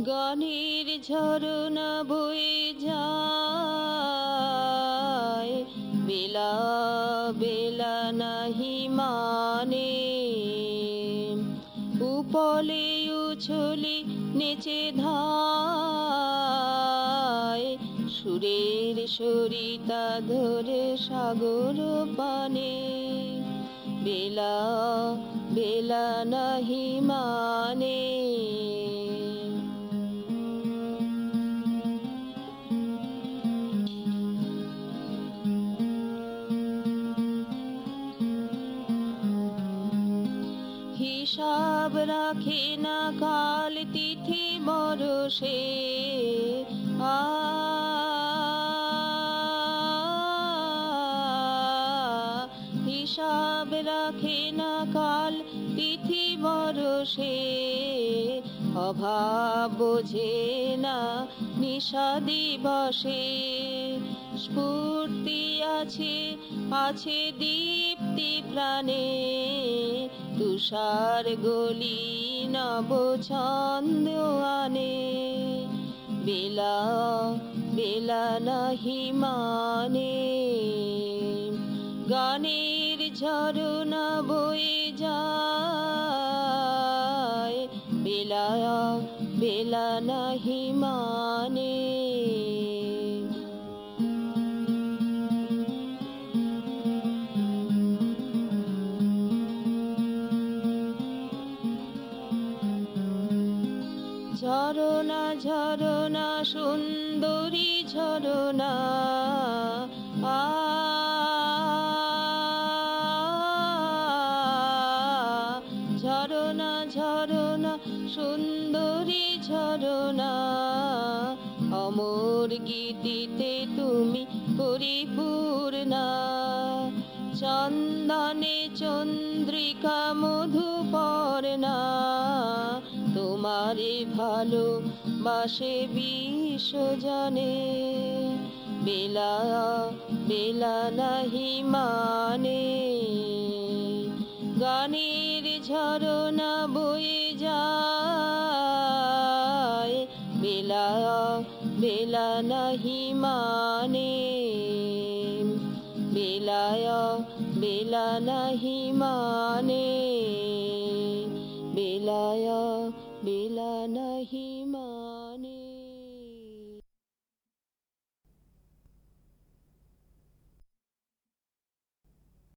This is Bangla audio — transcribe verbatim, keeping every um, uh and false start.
গানের ঝরনা বয়ে যায়, বেলা বেলা নাহি মানে। উপলে উছলি নেচে ধায়, সুরের সরিতা ধরে সাগর পানে। বেলা বেলা নাহি মানে। হিসাব রাখে না কাল তিথি বরষে, আ হিসাব রাখে না কাল তিথি বরষে। অভাব বোঝে না নিশা দিবসে। স্ফূর্তি আছে আছে দীপ্তি প্রাণে, তুষার গলি নব ছন্দ আনে। বেলা বেলা নাহি মানে। গানের ঝরনা বয়ে যায়, বেলা বেলা নাহি মানে। ঝরনা ঝরনা সুন্দরী ঝরনা, আ ঝরনা ঝরনা সুন্দরী ঝরনা। অমর গীতিতে তুমি পরিপূর্ণা। চন্দনে চন্দ্রিকা মধুপর্ণা, তোমারে ভালো বাসে বিশ্ব জানে। বেলা বেলা নাহি মানে। গানের ঝরনা বয়ে যায়, বেলা বেলা নাহি মানে। বেলা বেলা নাহি মানে। বেলা বেলা নাহি